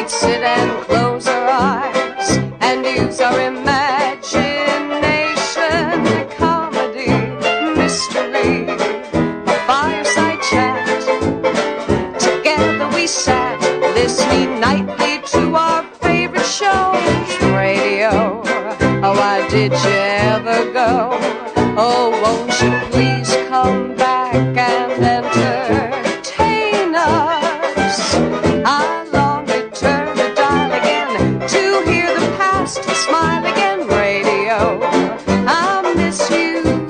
we sit and close our eyes and use our imagination. Comedy, mystery, a fireside chat. Together we sat, listening nightly to our favorite shows. Radio, oh, why did you ever go? Oh, won't you please come back and entertain us? I long to turn the dial again to hear the past smile again. Radio, I miss you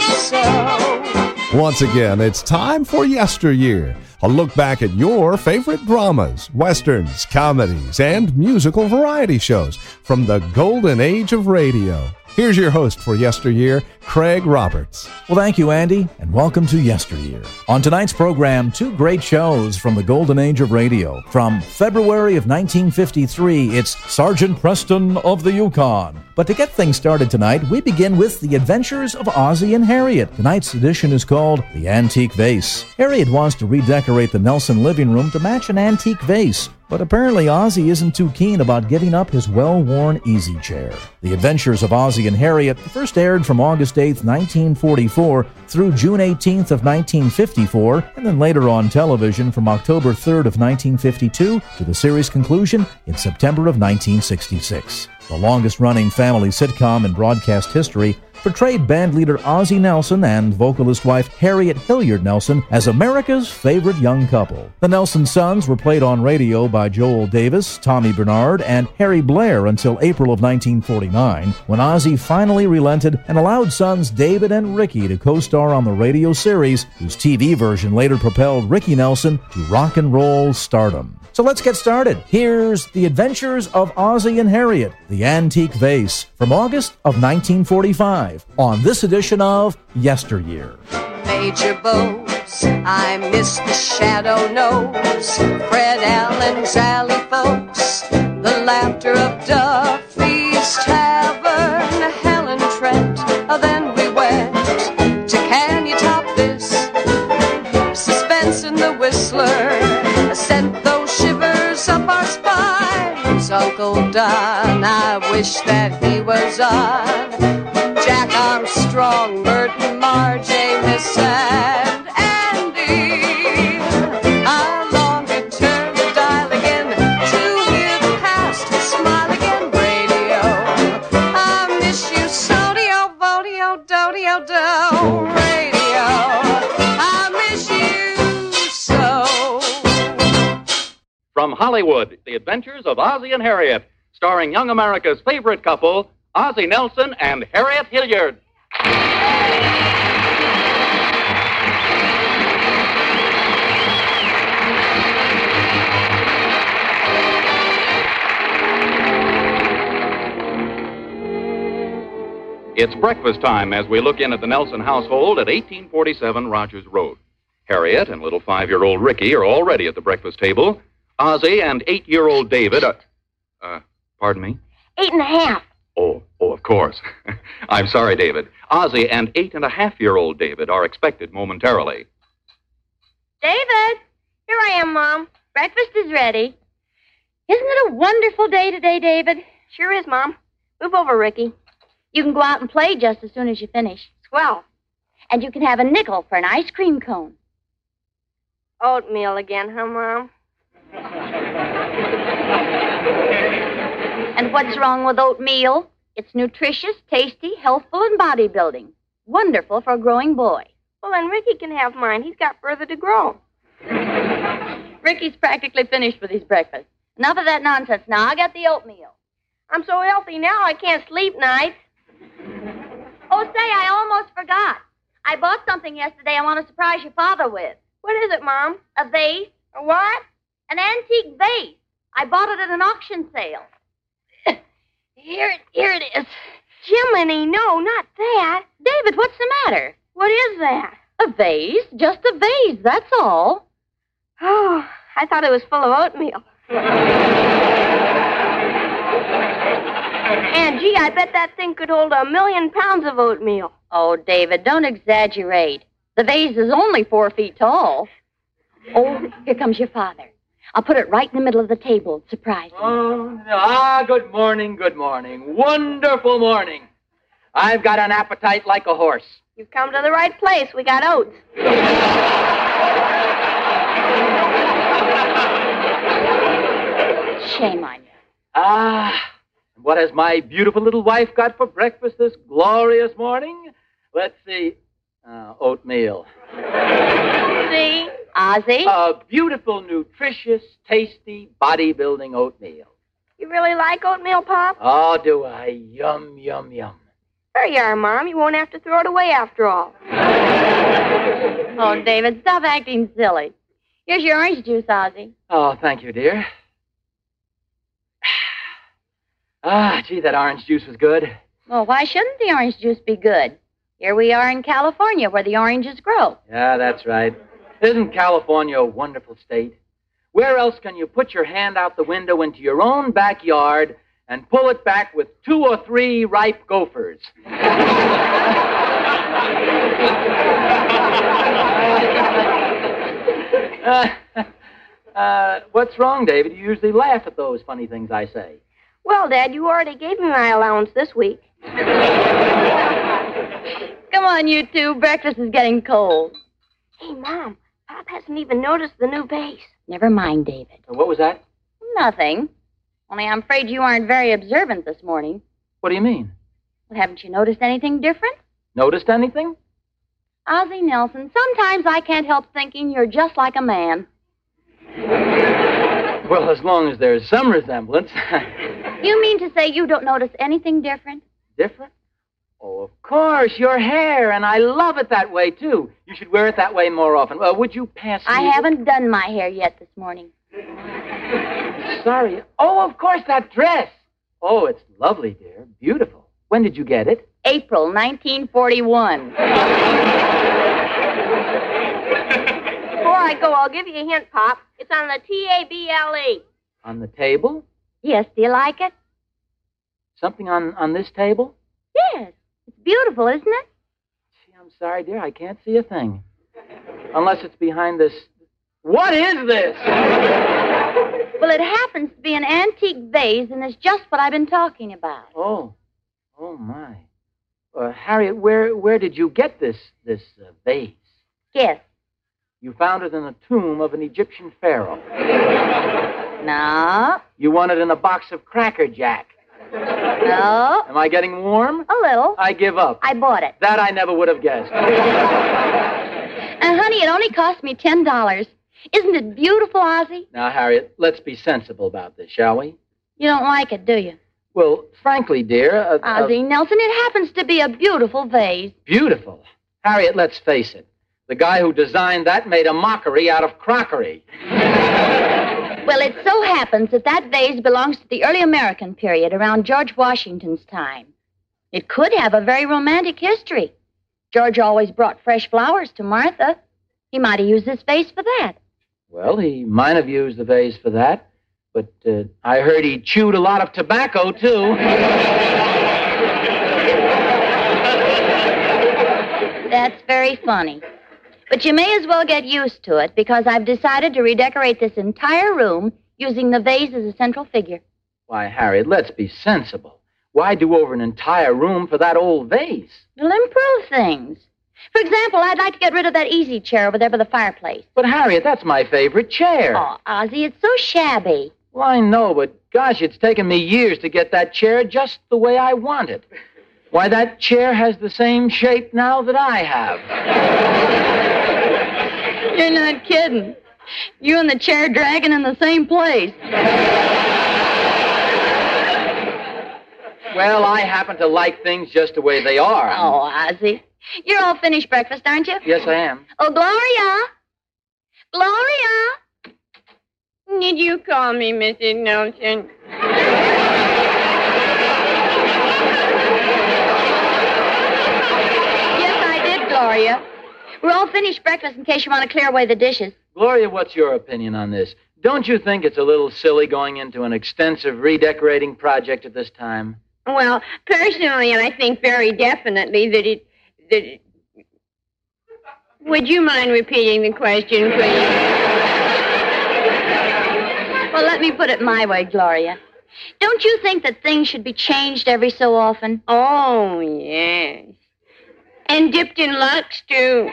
so. Once again, it's time for Yesteryear, a look back at your favorite dramas, westerns, comedies, and musical variety shows from the golden age of radio. Here's your host for Yesteryear, Craig Roberts. Well, thank you, Andy, and welcome to Yesteryear. On tonight's program, two great shows from the golden age of radio. From February of 1953, it's Sergeant Preston of the Yukon. But to get things started tonight, we begin with The Adventures of Ozzie and Harriet. Tonight's edition is called The Antique Vase. Harriet wants to redecorate the Nelson living room to match an antique vase, but apparently Ozzie isn't too keen about giving up his well-worn easy chair. The Adventures of Ozzie and Harriet first aired from August 8th, 1944 through June 18th of 1954, and then later on television from October 3rd of 1952 to the series conclusion in September of 1966. The longest-running family sitcom in broadcast history, portrayed bandleader Ozzie Nelson and vocalist wife Harriet Hilliard Nelson as America's favorite young couple. The Nelson sons were played on radio by Joel Davis, Tommy Bernard, and Harry Blair until April of 1949, when Ozzie finally relented and allowed sons David and Ricky to co-star on the radio series, whose TV version later propelled Ricky Nelson to rock and roll stardom. So let's get started. Here's The Adventures of Ozzie and Harriet, The Antique Vase, from August of 1945, on this edition of Yesteryear. Major Bose, I miss the shadow nose, Fred Allen's alley folks, the laughter of Duffy's Tavern, Helen Trent, then we went to Can You Top This? Suspense in the Whistler sent those shivers up our spines. Uncle Don, I wish that he was on. Jack Armstrong, Burton, Marjay, Miss and Andy. I long to turn the dial again to hear the past smile again. Radio, I miss you so. Dio, vodio, dodio, do. Radio, I miss you so. From Hollywood, The Adventures of Ozzie and Harriet, starring young America's favorite couple, Ozzie Nelson and Harriet Hilliard. It's breakfast time as we look in at the Nelson household at 1847 Rogers Road. Harriet and little 5-year-old Ricky are already at the breakfast table. Ozzie and 8-year-old David are... pardon me? 8.5. Oh, of course. I'm sorry, David. Ozzie and 8.5-year-old David are expected momentarily. David, here I am, Mom. Breakfast is ready. Isn't it a wonderful day today, David? Sure is, Mom. Move over, Ricky. You can go out and play just as soon as you finish. Swell. And you can have a nickel for an ice cream cone. Oatmeal again, huh, Mom? And what's wrong with oatmeal? It's nutritious, tasty, healthful, and bodybuilding. Wonderful for a growing boy. Well, then Ricky can have mine. He's got further to grow. Ricky's practically finished with his breakfast. Enough of that nonsense now. I got the oatmeal. I'm so healthy now I can't sleep nights. Oh, say, I almost forgot. I bought something yesterday I want to surprise your father with. What is it, Mom? A vase. A what? An antique vase. I bought it at an auction sale. Here it is. Jiminy, no, not that. David, what's the matter? What is that? A vase. Just a vase, that's all. Oh, I thought it was full of oatmeal. And, gee, I bet that thing could hold 1,000,000 pounds of oatmeal. Oh, David, don't exaggerate. The vase is only 4 feet tall. Oh, here comes your father. I'll put it right in the middle of the table. Surprise me. Good morning, good morning. Wonderful morning. I've got an appetite like a horse. You've come to the right place. We got oats. Shame on you. What has my beautiful little wife got for breakfast this glorious morning? Let's see. Oatmeal. See? Ozzie? A beautiful, nutritious, tasty, bodybuilding oatmeal. You really like oatmeal, Pop? Oh, do I? Yum, yum, yum. There you are, Mom. You won't have to throw it away after all. Oh, David, stop acting silly. Here's your orange juice, Ozzie. Oh, thank you, dear. Gee, that orange juice was good. Well, why shouldn't the orange juice be good? Here we are in California, where the oranges grow. Yeah, that's right. Isn't California a wonderful state? Where else can you put your hand out the window into your own backyard and pull it back with 2 or 3 ripe gophers? What's wrong, David? You usually laugh at those funny things I say. Well, Dad, you already gave me my allowance this week. Come on, you two. Breakfast is getting cold. Hey, Mom, Pop hasn't even noticed the new vase. Never mind, David. What was that? Nothing. Only I'm afraid you aren't very observant this morning. What do you mean? Well, haven't you noticed anything different? Noticed anything? Ozzie Nelson, sometimes I can't help thinking you're just like a man. Well, as long as there's some resemblance. You mean to say you don't notice anything different? Different? Oh, of course, your hair, and I love it that way, too. You should wear it that way more often. Would you pass me? I haven't done my hair yet this morning. Sorry. Oh, of course, that dress. Oh, it's lovely, dear. Beautiful. When did you get it? April 1941. Before I go, I'll give you a hint, Pop. It's on the table. On the table? Yes, do you like it? Something on this table? Yes. It's beautiful, isn't it? Gee, I'm sorry, dear. I can't see a thing. Unless it's behind this. What is this? Well, it happens to be an antique vase, and it's just what I've been talking about. Oh my. Harriet, where did you get this vase? Yes. You found it in the tomb of an Egyptian pharaoh. No. You won it in a box of Cracker Jack. No. Am I getting warm? A little. I give up. I bought it. That I never would have guessed. And, honey, it only cost me $10. Isn't it beautiful, Ozzie? Now, Harriet, let's be sensible about this, shall we? You don't like it, do you? Well, frankly, dear... Ozzie Nelson, it happens to be a beautiful vase. Beautiful? Harriet, let's face it. The guy who designed that made a mockery out of crockery. Well, it so happens that vase belongs to the early American period, around George Washington's time. It could have a very romantic history. George always brought fresh flowers to Martha. He might have used this vase for that. Well, he might have used the vase for that, but I heard he chewed a lot of tobacco, too. That's very funny. But you may as well get used to it, because I've decided to redecorate this entire room using the vase as a central figure. Why, Harriet, let's be sensible. Why do over an entire room for that old vase? It'll improve things. For example, I'd like to get rid of that easy chair over there by the fireplace. But, Harriet, that's my favorite chair. Oh, Ozzie, it's so shabby. Well, I know, but gosh, it's taken me years to get that chair just the way I want it. Why, that chair has the same shape now that I have. You're not kidding. You and the chair dragging in the same place. Well, I happen to like things just the way they are. Oh, Ozzie. You're all finished breakfast, aren't you? Yes, I am. Oh, Gloria! Gloria! Did you call me, Mrs. Nelson? Yes, I did, Gloria. We're all finished breakfast in case you want to clear away the dishes. Gloria, what's your opinion on this? Don't you think it's a little silly going into an extensive redecorating project at this time? Well, personally, I think very definitely that it... Would you mind repeating the question, please? Well, let me put it my way, Gloria. Don't you think that things should be changed every so often? Oh, yes. And dipped in Lux, too.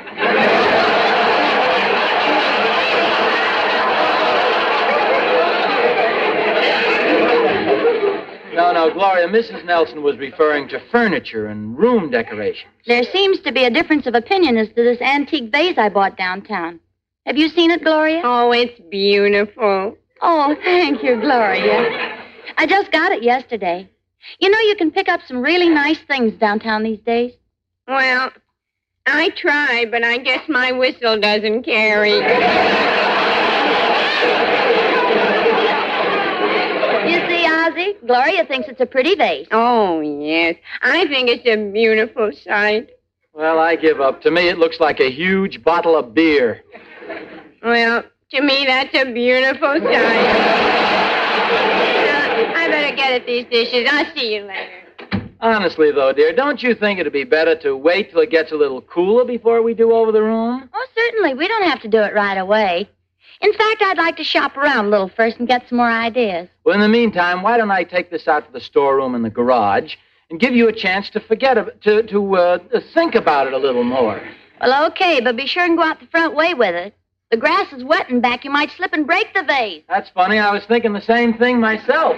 No, Gloria, Mrs. Nelson was referring to furniture and room decorations. There seems to be a difference of opinion as to this antique vase I bought downtown. Have you seen it, Gloria? Oh, it's beautiful. Oh, thank you, Gloria. I just got it yesterday. You know, you can pick up some really nice things downtown these days. Well, I try, but I guess my whistle doesn't carry. You see, Ozzie, Gloria thinks it's a pretty vase. Oh, yes. I think it's a beautiful sight. Well, I give up. To me, it looks like a huge bottle of beer. Well, to me, that's a beautiful sight. I better get at these dishes. I'll see you later. Honestly, though, dear, don't you think it'd be better to wait till it gets a little cooler before we do over the room? Oh, certainly. We don't have to do it right away. In fact, I'd like to shop around a little first and get some more ideas. Well, in the meantime, why don't I take this out to the storeroom in the garage and give you a chance to forget to think about it a little more? Well, okay, but be sure and go out the front way with it. The grass is wet and back. You might slip and break the vase. That's funny. I was thinking the same thing myself.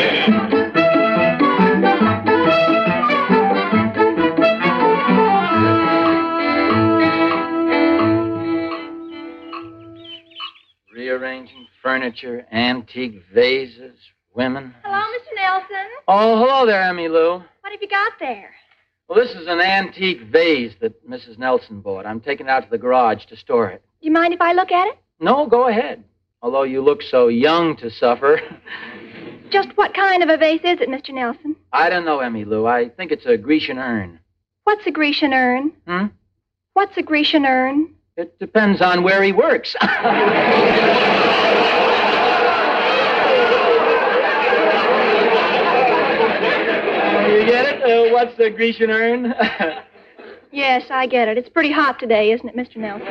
Rearranging furniture, antique vases, women. Hello, Mr. Nelson. Oh, hello there, Emmy Lou. What have you got there? Well, this is an antique vase that Mrs. Nelson bought. I'm taking it out to the garage to store it. Do you mind if I look at it? No, go ahead. Although you look so young to suffer. Just what kind of a vase is it, Mr. Nelson? I don't know, Emmy Lou. I think it's a Grecian urn. What's a Grecian urn? Hmm? What's a Grecian urn? It depends on where he works. You get it? What's the Grecian urn? Yes, I get it. It's pretty hot today, isn't it, Mr. Nelson?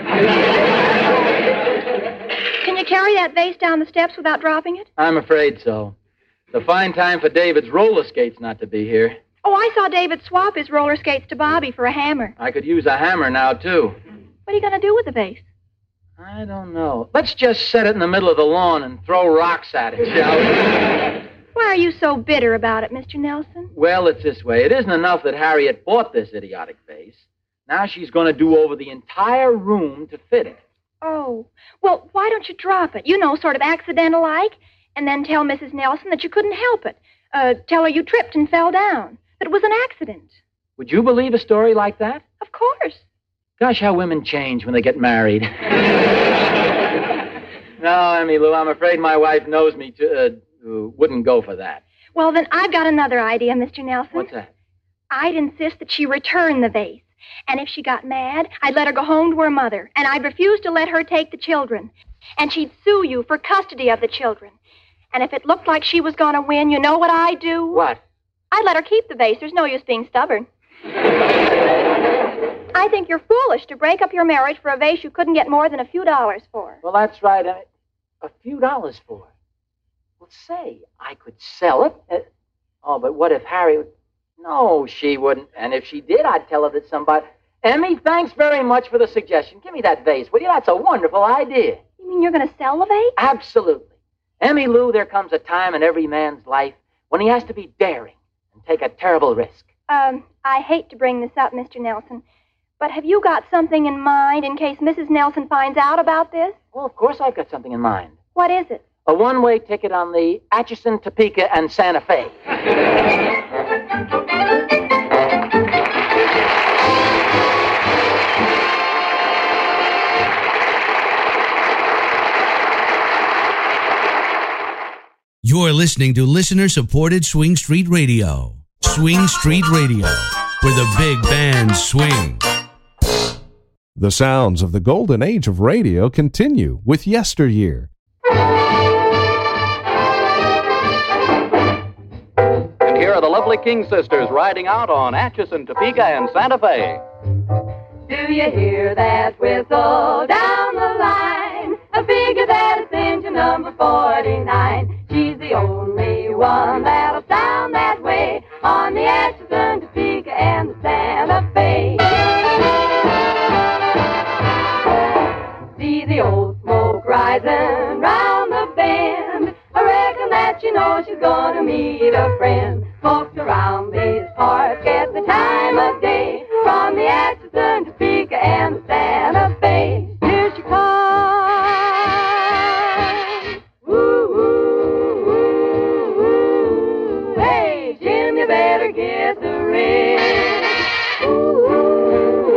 Can you carry that vase down the steps without dropping it? I'm afraid so. It's a fine time for David's roller skates not to be here. Oh, I saw David swap his roller skates to Bobby for a hammer. I could use a hammer now, too. What are you going to do with the vase? I don't know. Let's just set it in the middle of the lawn and throw rocks at it, shall we? Why are you so bitter about it, Mr. Nelson? Well, it's this way. It isn't enough that Harriet bought this idiotic vase. Now she's going to do over the entire room to fit it. Oh, well, why don't you drop it? You know, sort of accidental-like. And then tell Mrs. Nelson that you couldn't help it. Tell her you tripped and fell down. That it was an accident. Would you believe a story like that? Of course. Gosh, how women change when they get married. No, Emmy Lou, I'm afraid my wife knows me wouldn't go for that. Well, then I've got another idea, Mr. Nelson. What's that? I'd insist that she return the vase. And if she got mad, I'd let her go home to her mother. And I'd refuse to let her take the children. And she'd sue you for custody of the children. And if it looked like she was going to win, you know what I'd do? What? I'd let her keep the vase. There's no use being stubborn. I think you're foolish to break up your marriage for a vase you couldn't get more than a few dollars for. Well, that's right. A few dollars for it. Well, say, I could sell it. But what if Harry would... No, she wouldn't. And if she did, I'd tell her that somebody... Emmy, thanks very much for the suggestion. Give me that vase, will you? That's a wonderful idea. You mean you're going to sell the vase? Absolutely. Emmy Lou, there comes a time in every man's life when he has to be daring and take a terrible risk. I hate to bring this up, Mr. Nelson, but have you got something in mind in case Mrs. Nelson finds out about this? Well, of course I've got something in mind. What is it? A one-way ticket on the Atchison, Topeka, and Santa Fe. You're listening to listener-supported Swing Street Radio. Swing Street Radio, where the big bands swing. The sounds of the golden age of radio continue with Yesteryear. And here are the lovely King Sisters riding out on Atchison, Topeka, and Santa Fe. Do you hear that whistle down the line? A figure that is engine number 49. know she's gonna meet a friend. Folks around these parts get the time of day, from the Atchison, Topeka, and the Santa Fe. Here she comes. Woo, woo, woo, woo. Hey, Jim, you better get the ring. Ooh, ooh,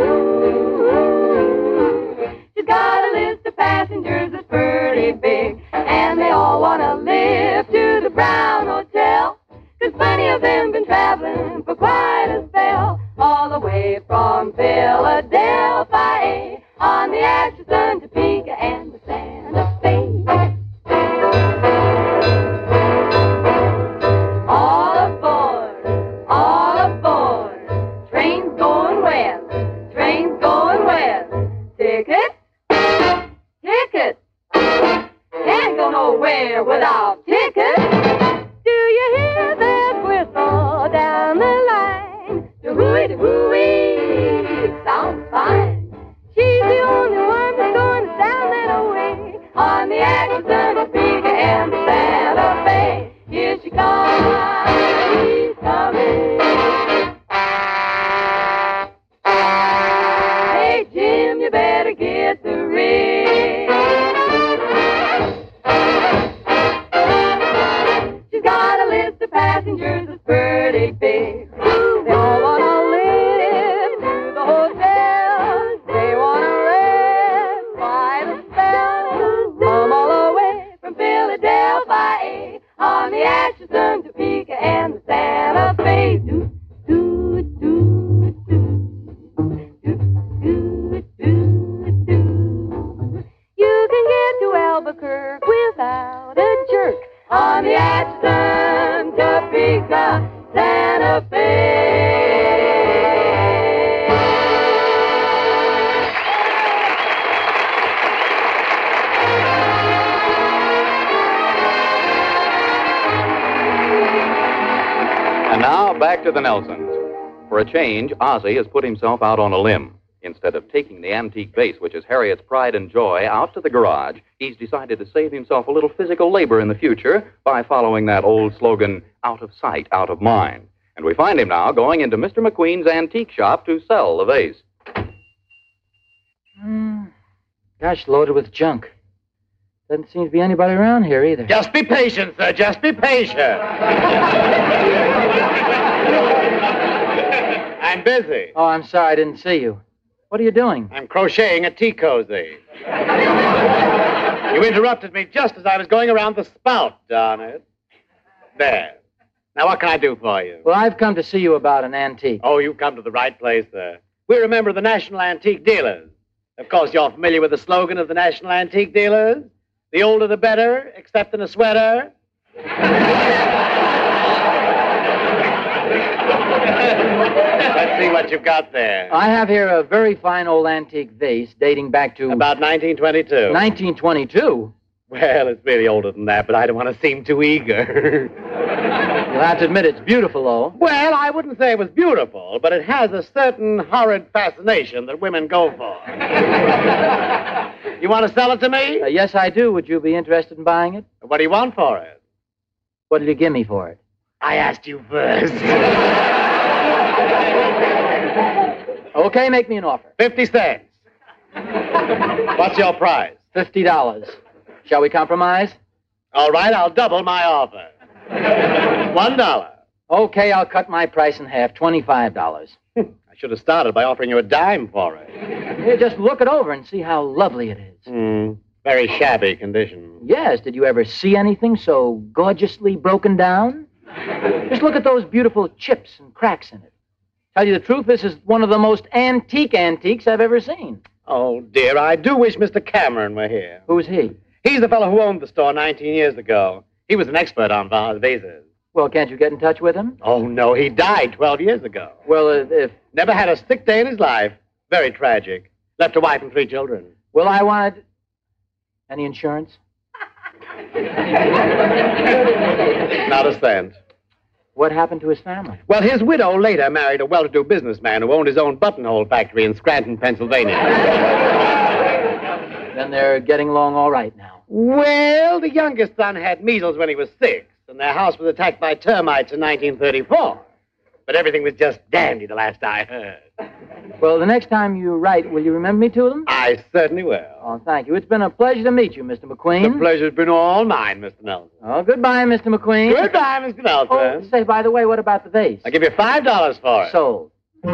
ooh. She's got a list of passengers that's pretty big, and they all want to live to the Brown Hotel. 'Cause plenty of them been traveling for quite a spell, all the way from Philadelphia, on the Atchison, Topeka, and the Santa Fe. All aboard, train's going west, tickets, can't go nowhere without tickets. Do you hear that whistle down the line? The hooey-hooey, it sounds fine. She's the only one that's going to sound that away, on the Atchison, Topeka, and the Santa Fe. Here she comes, she's coming. Hey, Jim, you better get the ring. She's got a list of passengers that's pretty big. They all want to live to the hotel. They want to rest quite a spell. Come all the way from Philadelphia, on the Atchison, Topeka, and the Santa Fe. Do, do, do, do. Do, do, do, do. You can get to Albuquerque without a jerk, on the Atchison, Topeka, Santa Fe. And now, back to the Nelsons. For a change, Ozzie has put himself out on a limb. Instead of taking the antique vase, which is Harriet's pride and joy, out to the garage, he's decided to save himself a little physical labor in the future by following that old slogan, out of sight, out of mind. And we find him now going into Mr. McQueen's antique shop to sell the vase. Gosh, loaded with junk. Doesn't seem to be anybody around here either. Just be patient, sir. Just be patient. I'm busy. Oh, I'm sorry, I didn't see you. What are you doing? I'm crocheting a tea cozy. You interrupted me just as I was going around the spout, darn it. There. Now, what can I do for you? Well, I've come to see you about an antique. Oh, you've come to the right place, sir. We're a member of the National Antique Dealers. Of course, you're familiar with the slogan of the National Antique Dealers. The older the better, except in a sweater. Let's see what you've got there. I have here a very fine old antique vase dating back to... About 1922. 1922? Well, it's really older than that, but I don't want to seem too eager. You'll have to admit it's beautiful, though. Well, I wouldn't say it was beautiful, but it has a certain horrid fascination that women go for. You want to sell it to me? Yes, I do. Would you be interested in buying it? What do you want for it? What'll you give me for it? I asked you first. Okay, make me an offer. 50 cents. What's your price? $50. Shall we compromise? All right, I'll double my offer. $1. Okay, I'll cut my price in half, $25. I should have started by offering you a dime for it. Here, just look it over and see how lovely it is. Very shabby condition. Yes, did you ever see anything so gorgeously broken down? Just look at those beautiful chips and cracks in it. Tell you the truth, this is one of the most antique antiques I've ever seen. Oh, dear, I do wish Mr. Cameron were here. Who's he? He's the fellow who owned the store 19 years ago. He was an expert on vases. Well, can't you get in touch with him? Oh, no, he died 12 years ago. Well, if... Never had a sick day in his life. Very tragic. Left a wife and 3 children. Well, I wanted... Any insurance? Not a cent. What happened to his family? Well, his widow later married a well-to-do businessman who owned his own buttonhole factory in Scranton, Pennsylvania. Then they're getting along all right now. Well, the youngest son had measles when he was 6, and when their house was attacked by termites in 1934. But everything was just dandy the last I heard. Well, the next time you write, will you remember me to them? I certainly will. Oh, thank you. It's been a pleasure to meet you, Mr. McQueen. The pleasure's been all mine, Mr. Nelson. Oh, goodbye, Mr. McQueen. Goodbye, Mr. Nelson. Oh, say, by the way, what about the vase? I'll give you $5 for it. Sold.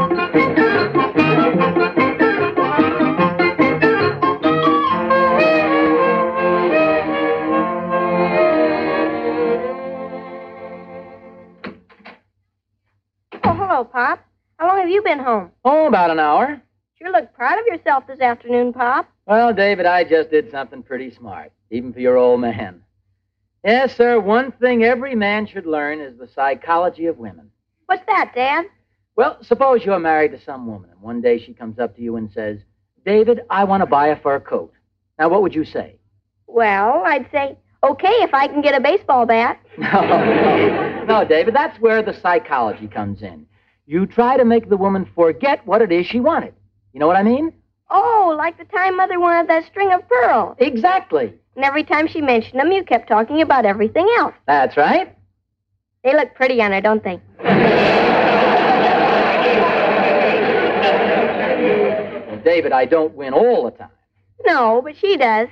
Oh, hello, Pop. How long have you been home? Oh, about an hour. Sure look proud of yourself this afternoon, Pop. Well, David, I just did something pretty smart, even for your old man. Yes, sir, one thing every man should learn is the psychology of women. What's that, Dad? Well, suppose you're married to some woman, and one day she comes up to you and says, David, I want to buy a fur coat. Now, what would you say? Well, I'd say, okay, if I can get a baseball bat. No, David, that's where the psychology comes in. You try to make the woman forget what it is she wanted. You know what I mean? Oh, like the time Mother wanted that string of pearls. Exactly. And every time she mentioned them, you kept talking about everything else. That's right. They look pretty on her, don't they? Well, David, I don't win all the time. No, but she does.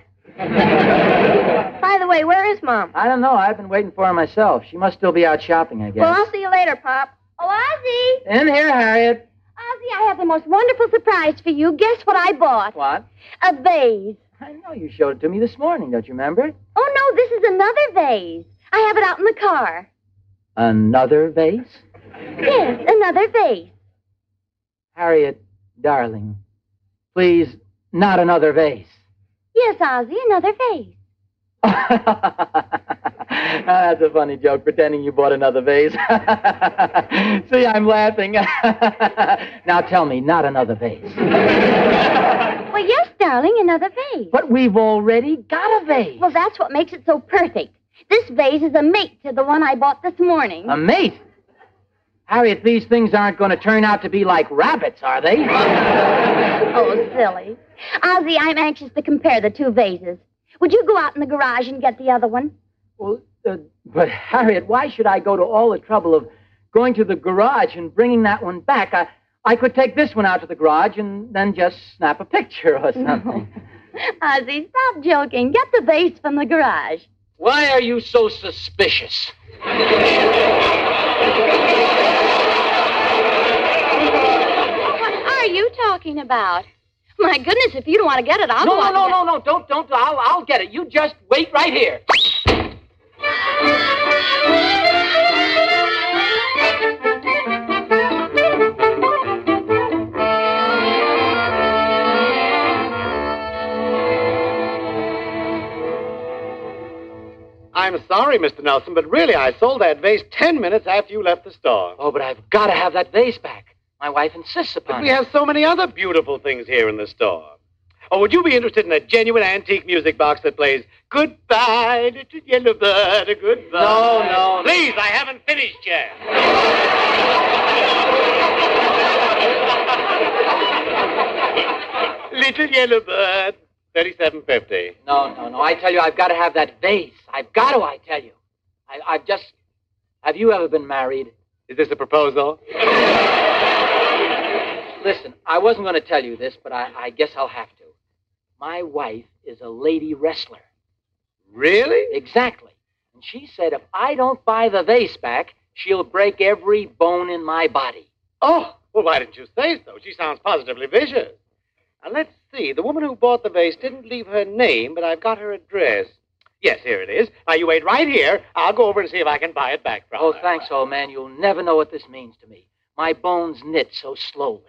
By the way, where is Mom? I don't know. I've been waiting for her myself. She must still be out shopping, I guess. Well, I'll see you later, Pop. Oh, Ozzie! In here, Harriet. Ozzie, I have the most wonderful surprise for you. Guess what I bought? What? A vase. I know you showed it to me this morning. Don't you remember? Oh, no, this is another vase. I have it out in the car. Another vase? Yes, another vase. Harriet, darling, please, not another vase. Yes, Ozzie, another vase. That's a funny joke, pretending you bought another vase. See, I'm laughing. Now tell me, not another vase. Well, yes, darling, another vase. But we've already got a vase. Well, that's what makes it so perfect. This vase is a mate to the one I bought this morning. A mate? Harriet, these things aren't going to turn out to be like rabbits, are they? Oh, silly. Ozzie, I'm anxious to compare the two vases. Would you go out in the garage and get the other one? Well, but Harriet, why should I go to all the trouble of going to the garage and bringing that one back? I could take this one out to the garage and then just snap a picture or something. Ozzie, stop joking. Get the vase from the garage. Why are you so suspicious? What are you talking about? My goodness, if you don't want to get it, I'll go out and get it. No, don't. I'll get it. You just wait right here. I'm sorry, Mr. Nelson, but really, I sold that vase 10 minutes after you left the store. Oh, but I've got to have that vase back. My wife insists upon it. But we have so many other beautiful things here in the store. Oh, would you be interested in a genuine antique music box that plays Goodbye, Little Yellow Bird, Goodbye? No. Please, I haven't finished yet. Little Yellow Bird, $37.50. No. I tell you, I've got to have that vase. I've got to, I tell you. I've just... Have you ever been married? Is this a proposal? Listen, I wasn't going to tell you this, but I guess I'll have to. My wife is a lady wrestler. Really? Exactly. And she said if I don't buy the vase back, she'll break every bone in my body. Oh, well, why didn't you say so? She sounds positively vicious. Now, let's see. The woman who bought the vase didn't leave her name, but I've got her address. Yes, here it is. Now, you wait right here. I'll go over and see if I can buy it back from her. Oh, thanks, old man. You'll never know what this means to me. My bones knit so slowly.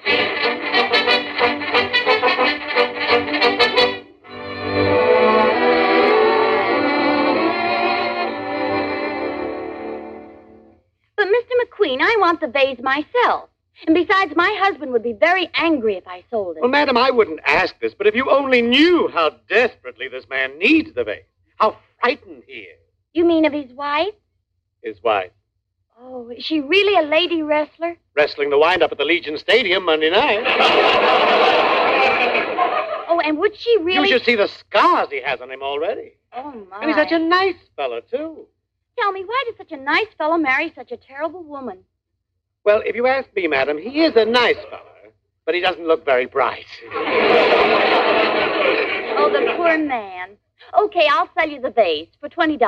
But, Mr. McQueen, I want the vase myself. And besides, my husband would be very angry if I sold it. Well, madam, I wouldn't ask this, but if you only knew how desperately this man needs the vase, how frightened he is. You mean of his wife? His wife. Oh, is she really a lady wrestler? Wrestling the wind-up at the Legion Stadium Monday night. Oh, and would she really... You should see the scars he has on him already. Oh, my. And he's such a nice fellow, too. Tell me, why did such a nice fellow marry such a terrible woman? Well, if you ask me, madam, he is a nice fellow, but he doesn't look very bright. Oh, the poor man. Okay, I'll sell you the vase for $20.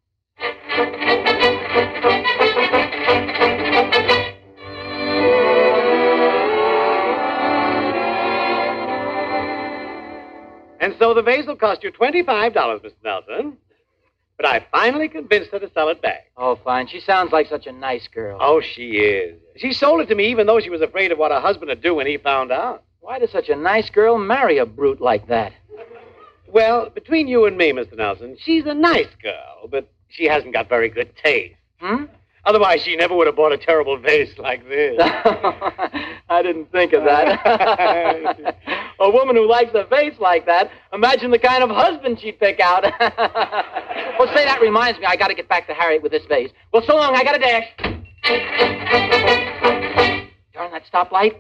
And so the vase will cost you $25, Mr. Nelson. But I finally convinced her to sell it back. Oh, fine. She sounds like such a nice girl. Oh, she is. She sold it to me even though she was afraid of what her husband would do when he found out. Why does such a nice girl marry a brute like that? Well, between you and me, Mr. Nelson, she's a nice girl, but she hasn't got very good taste. Otherwise, she never would have bought a terrible vase like this. I didn't think of that. A woman who likes a vase like that, imagine the kind of husband she'd pick out. Well, say, that reminds me, I got to get back to Harriet with this vase. Well, so long, I got to dash. Darn that stoplight.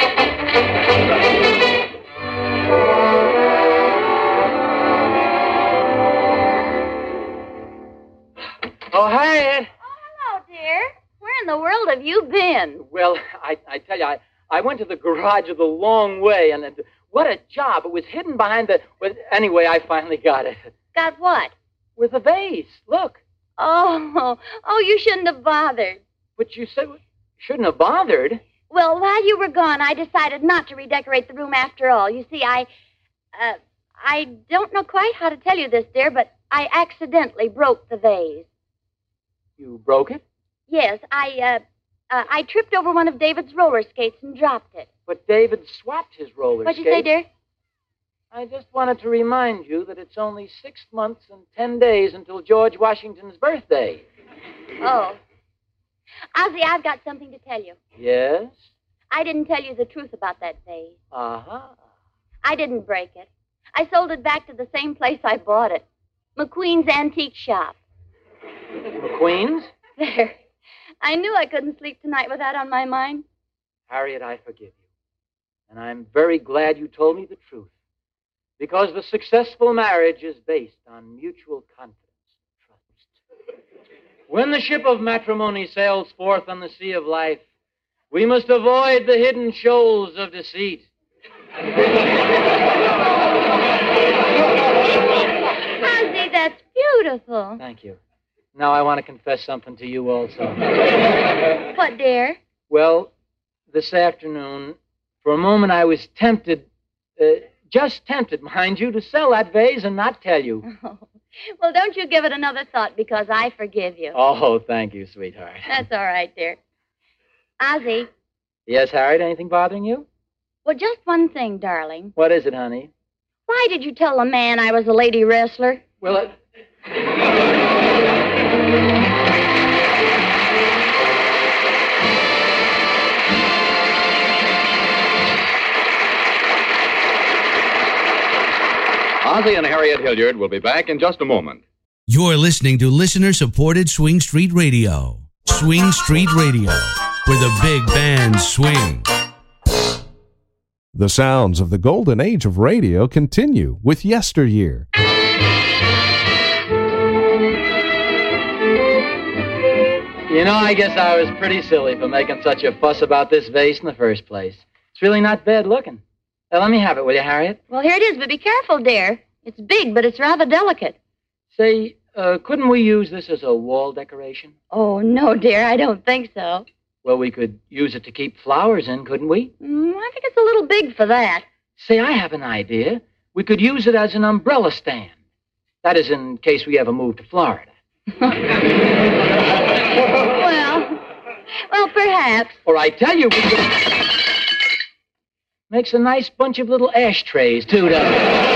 Oh, Harriet. Hello, dear. Where in the world have you been? Well, I tell you, I went to the garage the long way, and what a job. It was hidden behind the... Well, anyway, I finally got it. Got what? With a vase. Look. Oh, you shouldn't have bothered. But you said shouldn't have bothered. Well, while you were gone, I decided not to redecorate the room after all. You see, I don't know quite how to tell you this, dear, but I accidentally broke the vase. You broke it? Yes, I tripped over one of David's roller skates and dropped it. But David swapped his roller skates. What'd you say, dear? I just wanted to remind you that it's only 6 months and 10 days until George Washington's birthday. Oh. Ozzie, I've got something to tell you. Yes? I didn't tell you the truth about that vase. Uh-huh. I didn't break it. I sold it back to the same place I bought it. McQueen's Antique Shop. McQueen's? There. I knew I couldn't sleep tonight with that on my mind. Harriet, I forgive you. And I'm very glad you told me the truth. Because the successful marriage is based on mutual confidence and trust. When the ship of matrimony sails forth on the sea of life, we must avoid the hidden shoals of deceit. Ozzie, that's beautiful. Thank you. Now I want to confess something to you also. What, dear? Well, this afternoon, for a moment I was tempted, just tempted, mind you, to sell that vase and not tell you. Oh. Well, don't you give it another thought, because I forgive you. Oh, thank you, sweetheart. That's all right, dear. Ozzie. Yes, Harriet, anything bothering you? Well, just one thing, darling. What is it, honey? Why did you tell the man I was a lady wrestler? Well, Ozzie and Harriet Hilliard will be back in just a moment. You're listening to listener-supported Swing Street Radio. Swing Street Radio, where the big bands swing. The sounds of the golden age of radio continue with Yesteryear. You know, I guess I was pretty silly for making such a fuss about this vase in the first place. It's really not bad looking. Let me have it, will you, Harriet? Well, here it is, but be careful, dear. It's big, but it's rather delicate. Say, couldn't we use this as a wall decoration? Oh, no, dear, I don't think so. Well, we could use it to keep flowers in, couldn't we? I think it's a little big for that. Say, I have an idea. We could use it as an umbrella stand. That is, in case we ever move to Florida. Well, perhaps. Or I tell you, we could... Makes a nice bunch of little ashtrays, too, doesn't it?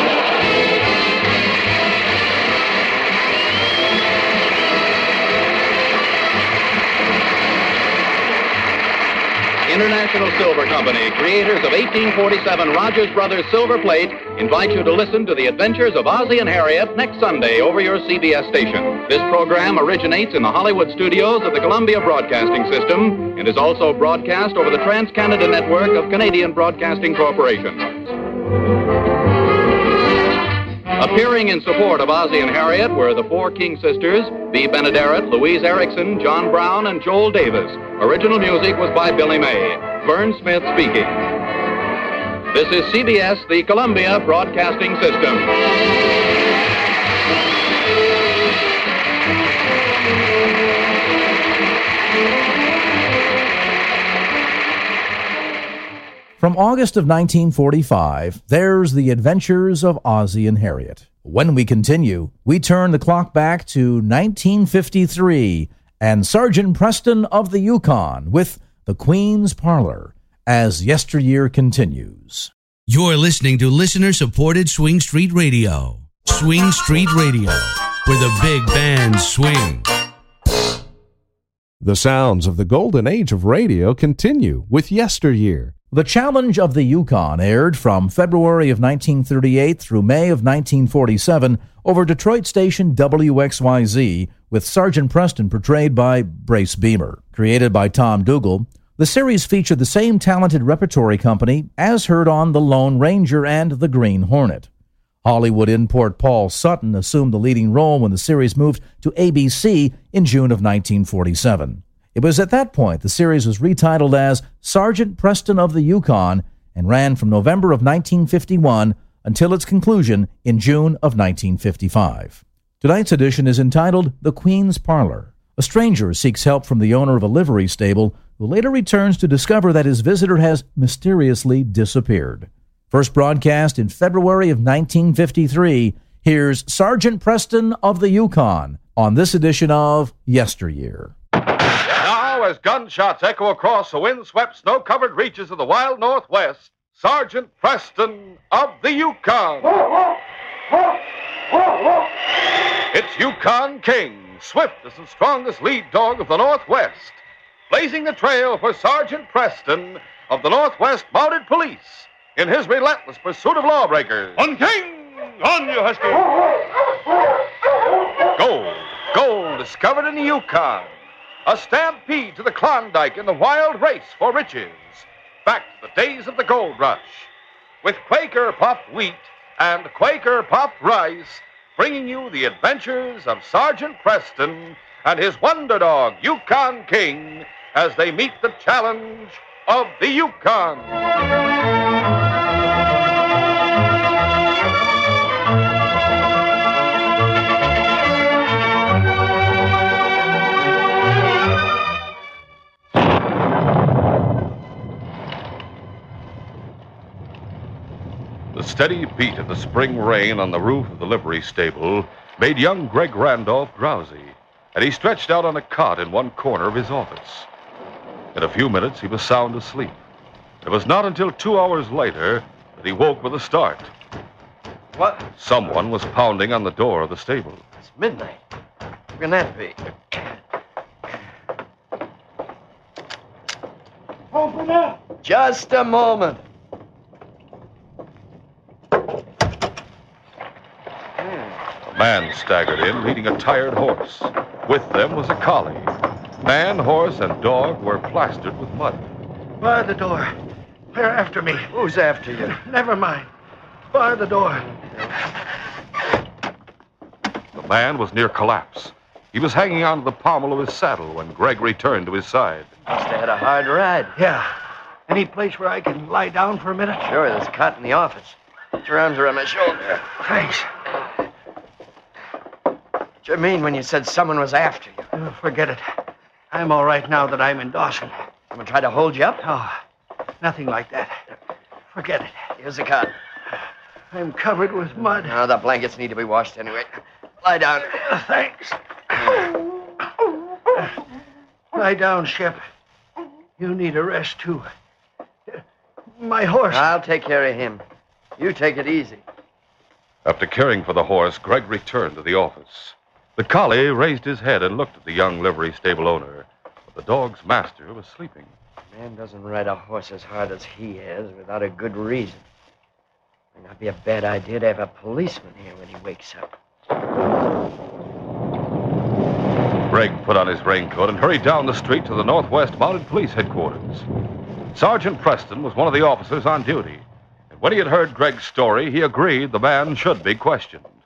International Silver Company, creators of 1847 Rogers Brothers Silver Plate, invite you to listen to the adventures of Ozzie and Harriet next Sunday over your CBS station. This program originates in the Hollywood studios of the Columbia Broadcasting System and is also broadcast over the Trans-Canada Network of Canadian Broadcasting Corporation. Appearing in support of Ozzie and Harriet were the four King sisters, Bea Benaderet, Louise Erickson, John Brown, and Joel Davis. Original music was by Billy May. Vern Smith speaking. This is CBS, the Columbia Broadcasting System. From August of 1945, there's The Adventures of Ozzie and Harriet. When we continue, we turn the clock back to 1953 and Sergeant Preston of the Yukon with The Queen's Parlor as yesteryear continues. You're listening to listener-supported Swing Street Radio. Swing Street Radio, where the big bands swing. The sounds of the golden age of radio continue with Yesteryear. The Challenge of the Yukon aired from February of 1938 through May of 1947 over Detroit station WXYZ, with Sergeant Preston portrayed by Brace Beamer. Created by Tom Dougal, the series featured the same talented repertory company as heard on The Lone Ranger and The Green Hornet. Hollywood import Paul Sutton assumed the leading role when the series moved to ABC in June of 1947. It was at that point the series was retitled as Sergeant Preston of the Yukon and ran from November of 1951 until its conclusion in June of 1955. Tonight's edition is entitled The Queen's Parlor. A stranger seeks help from the owner of a livery stable, who later returns to discover that his visitor has mysteriously disappeared. First broadcast in February of 1953, here's Sergeant Preston of the Yukon on this edition of Yesteryear. As gunshots echo across the wind-swept, snow-covered reaches of the wild Northwest, Sergeant Preston of the Yukon. It's Yukon King, swiftest and strongest lead dog of the Northwest, blazing the trail for Sergeant Preston of the Northwest Mounted Police in his relentless pursuit of lawbreakers. On King! On, you husky! Gold discovered in the Yukon. A stampede to the Klondike in the wild race for riches. Back to the days of the gold rush. With Quaker puffed wheat and Quaker puffed rice, bringing you the adventures of Sergeant Preston and his wonder dog, Yukon King, as they meet the challenge of the Yukon. The steady beat of the spring rain on the roof of the livery stable made young Greg Randolph drowsy, and he stretched out on a cot in one corner of his office. In a few minutes, he was sound asleep. It was not until 2 hours later that he woke with a start. What? Someone was pounding on the door of the stable. It's midnight. Who can that be? Open up! Just a moment. A man staggered in, leading a tired horse. With them was a collie. Man, horse, and dog were plastered with mud. Bar the door. They're after me. Who's after you? Never mind. Bar the door. The man was near collapse. He was hanging onto the pommel of his saddle when Greg returned to his side. Must have had a hard ride. Yeah. Any place where I can lie down for a minute? Sure, there's a cot in the office. Put your arms around my shoulder. Thanks. What you mean when you said someone was after you? Oh, forget it. I'm all right now that I'm in Dawson. Someone tried to hold you up? Oh, nothing like that. Forget it. Here's the cot. I'm covered with mud. Oh, the blankets need to be washed anyway. Lie down. Thanks. Lie down, Shep. You need a rest, too. My horse. I'll take care of him. You take it easy. After caring for the horse, Greg returned to the office. The collie raised his head and looked at the young livery stable owner. But the dog's master was sleeping. A man doesn't ride a horse as hard as he has without a good reason. Might not be a bad idea to have a policeman here when he wakes up. Greg put on his raincoat and hurried down the street to the Northwest Mounted Police headquarters. Sergeant Preston was one of the officers on duty. And when he had heard Greg's story, he agreed the man should be questioned.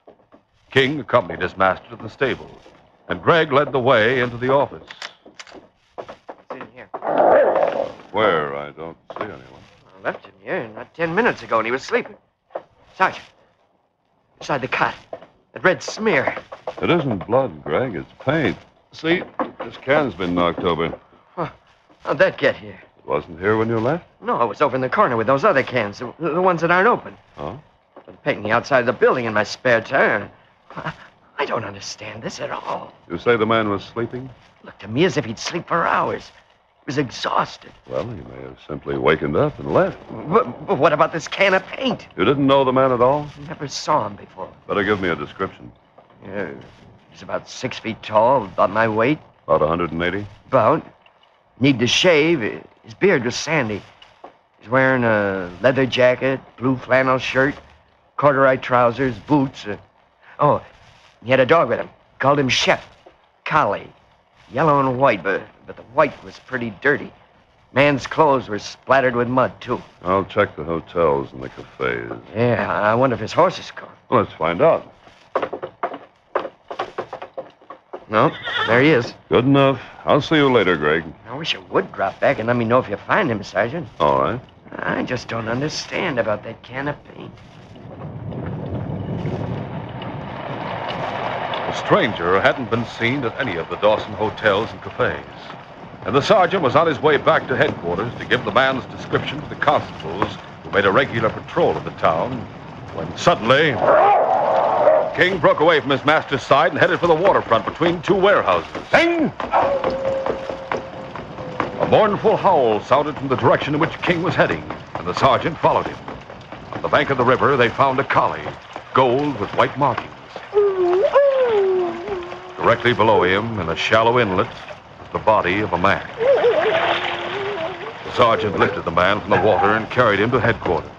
King accompanied his master to the stable, and Greg led the way into the office. It's in here. Where? I don't see anyone. I left him here not 10 minutes ago, and he was sleeping. Sergeant, beside the cot, that red smear. It isn't blood, Greg. It's paint. See, this can's been knocked over. Huh. How'd that get here? It wasn't here when you left? No, it was over in the corner with those other cans, the ones that aren't open. Oh? Been painting the outside of the building in my spare time. I don't understand this at all. You say the man was sleeping? Looked to me as if he'd sleep for hours. He was exhausted. Well, he may have simply wakened up and left. But what about this can of paint? You didn't know the man at all? Never saw him before. Better give me a description. Yeah, he's about 6 feet tall, about my weight. About 180? About. Need to shave. His beard was sandy. He's wearing a leather jacket, blue flannel shirt, corduroy trousers, boots. Oh, he had a dog with him. Called him Shep. Collie. Yellow and white, but the white was pretty dirty. Man's clothes were splattered with mud, too. I'll check the hotels and the cafes. Yeah, I wonder if his horse is gone. Well, let's find out. No, there he is. Good enough. I'll see you later, Greg. I wish you would drop back and let me know if you find him, Sergeant. All right. I just don't understand about that can of paint. The stranger hadn't been seen at any of the Dawson hotels and cafes. And the sergeant was on his way back to headquarters to give the man's description to the constables who made a regular patrol of the town, when suddenly King broke away from his master's side and headed for the waterfront between two warehouses. King! A mournful howl sounded from the direction in which King was heading, and the sergeant followed him. On the bank of the river, they found a collie, gold with white markings. Directly below him, in a shallow inlet, was the body of a man. The sergeant lifted the man from the water and carried him to headquarters.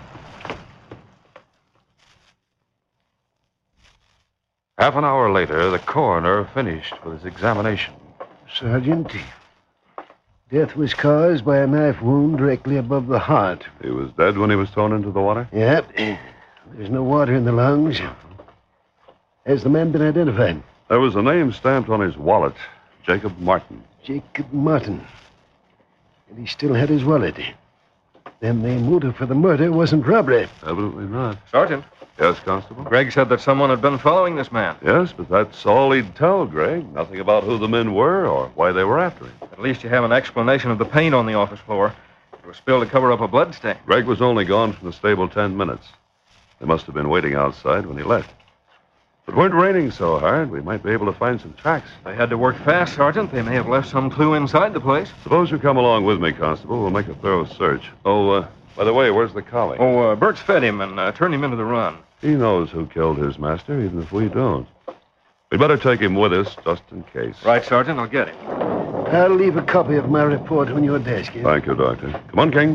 Half an hour later, the coroner finished with his examination. Sergeant, death was caused by a knife wound directly above the heart. He was dead when he was thrown into the water? Yep. There's no water in the lungs. Has the man been identified? There was a name stamped on his wallet, Jacob Martin. Jacob Martin. And he still had his wallet. Then the motive for the murder wasn't robbery. Evidently not. Sergeant. Yes, Constable? Greg said that someone had been following this man. Yes, but that's all he'd tell, Greg. Nothing about who the men were or why they were after him. At least you have an explanation of the paint on the office floor. It was spilled to cover up a blood stain. Greg was only gone from the stable 10 minutes. They must have been waiting outside when he left. If it weren't raining so hard, we might be able to find some tracks. They had to work fast, Sergeant. They may have left some clue inside the place. Suppose you come along with me, Constable. We'll make a thorough search. Oh, by the way, where's the collie? Oh, Bert's fed him and turned him into the run. He knows who killed his master, even if we don't. We'd better take him with us, just in case. Right, Sergeant. I'll get him. I'll leave a copy of my report on your desk. Thank you, Doctor. Come on, King.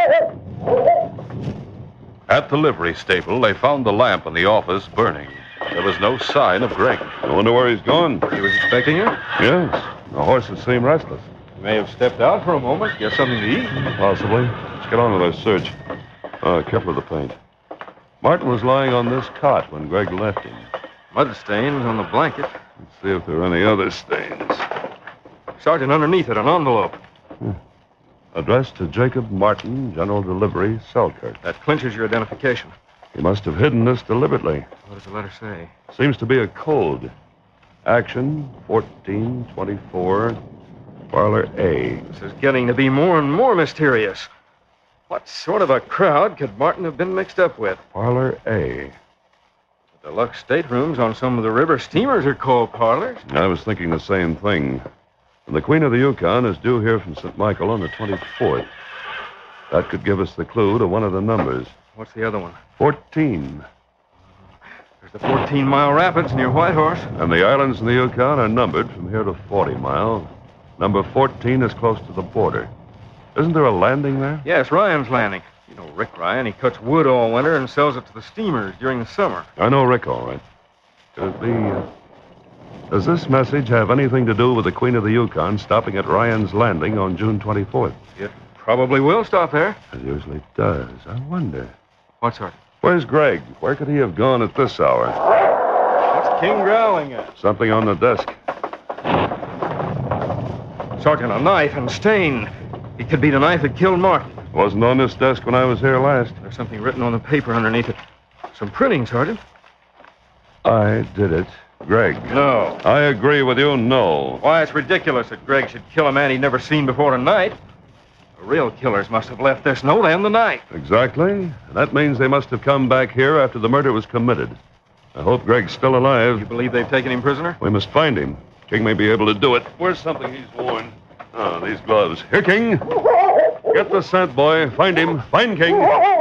At the livery stable, they found the lamp in the office burning. There was no sign of Greg. I wonder where he's gone. He was expecting you? Yes. The horses seem restless. He may have stepped out for a moment, get something to eat. Possibly. Let's get on with our search. Careful of the paint. Martin was lying on this cot when Greg left him. Mud stains on the blanket. Let's see if there are any other stains. Sergeant, underneath it, an envelope. Addressed to Jacob Martin, General Delivery, Selkirk. That clinches your identification. He must have hidden this deliberately. What does the letter say? Seems to be a code. Action 1424, Parlor A. This is getting to be more and more mysterious. What sort of a crowd could Martin have been mixed up with? Parlor A. The deluxe staterooms on some of the river steamers are called parlors. I was thinking the same thing. And the Queen of the Yukon is due here from St. Michael on the 24th. That could give us the clue to one of the numbers. What's the other one? 14. There's the 14-mile rapids near Whitehorse. And the islands in the Yukon are numbered from here to 40 Mile. Number 14 is close to the border. Isn't there a landing there? Yes, Ryan's Landing. You know Rick Ryan. He cuts wood all winter and sells it to the steamers during the summer. I know Rick, all right. Could it be... Does this message have anything to do with the Queen of the Yukon stopping at Ryan's Landing on June 24th? It probably will stop there. It usually does. I wonder. What, Sergeant? Where's Greg? Where could he have gone at this hour? What's King growling at? Something on the desk. Sergeant, a knife and stain. It could be the knife that killed Martin. Wasn't on this desk when I was here last. There's something written on the paper underneath it. Some printing, Sergeant. I did it. Greg. No. I agree with you, no. Why, it's ridiculous that Greg should kill a man he'd never seen before tonight. The real killers must have left this note and the knife. Exactly. That means they must have come back here after the murder was committed. I hope Greg's still alive. You believe they've taken him prisoner? We must find him. King may be able to do it. Where's something he's worn? Ah, these gloves. Here, King. Get the scent, boy. Find him. Find King.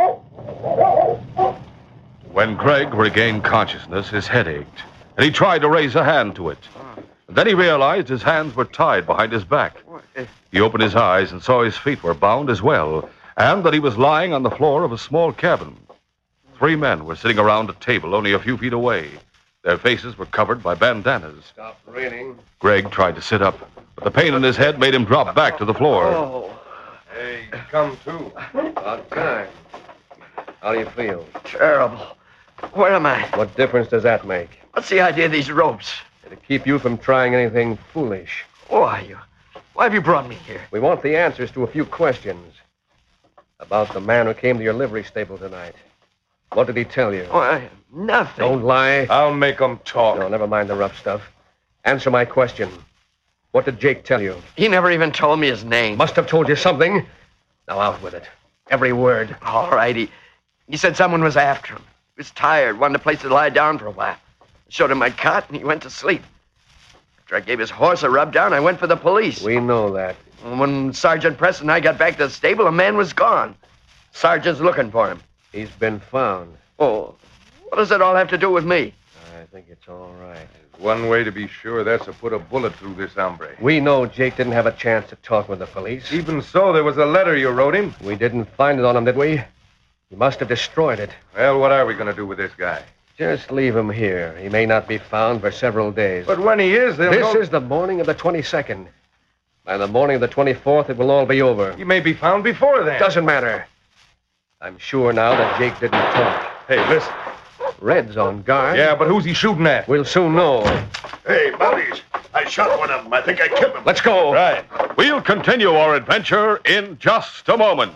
When Greg regained consciousness, his head ached, and he tried to raise a hand to it. Then he realized his hands were tied behind his back. He opened his eyes and saw his feet were bound as well, and that he was lying on the floor of a small cabin. 3 men were sitting around a table only a few feet away. Their faces were covered by bandanas. Stop raining. Greg tried to sit up, but the pain in his head made him drop back to the floor. Oh. Hey, come to. About time. How do you feel? Terrible. Where am I? What difference does that make? What's the idea of these ropes? To keep you from trying anything foolish. Who are you? Why have you brought me here? We want the answers to a few questions. About the man who came to your livery stable tonight. What did he tell you? Why, nothing. Don't lie. I'll make them talk. No, never mind the rough stuff. Answer my question. What did Jake tell you? He never even told me his name. Must have told you something. Now out with it. Every word. All right. He said someone was after him. He was tired, wanted a place to lie down for a while. I showed him my cot, and he went to sleep. After I gave his horse a rub down, I went for the police. We know that. When Sergeant Preston and I got back to the stable, a man was gone. Sergeant's looking for him. He's been found. Oh, what does it all have to do with me? I think it's all right. One way to be sure, that's to put a bullet through this hombre. We know Jake didn't have a chance to talk with the police. Even so, there was a letter you wrote him. We didn't find it on him, did we? He must have destroyed it. Well, what are we going to do with this guy? Just leave him here. He may not be found for several days. But when he is, they'll This is the morning of the 22nd. By the morning of the 24th, it will all be over. He may be found before then. Doesn't matter. I'm sure now that Jake didn't talk. Hey, listen. Red's on guard. Yeah, but who's he shooting at? We'll soon know. Hey, Mounties, I shot one of them. I think I killed him. Let's go. Right. We'll continue our adventure in just a moment.